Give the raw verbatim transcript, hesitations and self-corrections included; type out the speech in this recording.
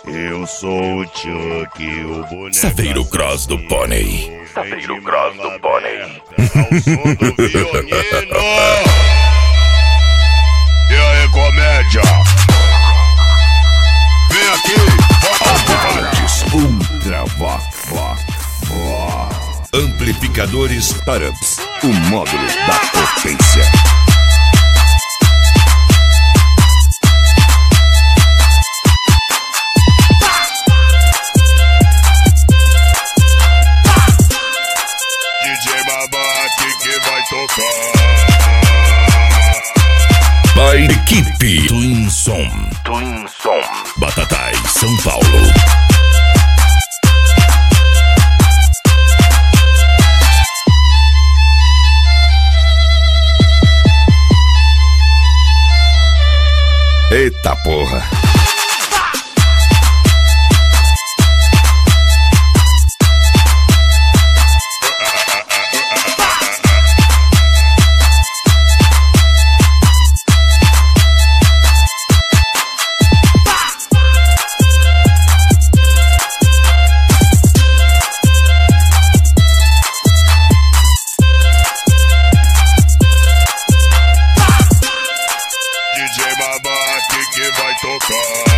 Eu sou o Chuck, o boneco. Safeiro Cross do Pônei. Safeiro Cross do Pônei. Ao som do violino. E aí, comédia? Vem aqui. Alto-falantes Ultra Vox. Amplificadores Taramps. O módulo da potência. D J Babate que vai tocar. By equipe Twin Som. Twin Som. Batatais, São Paulo. Eita porra! D J Babate que vai tocar.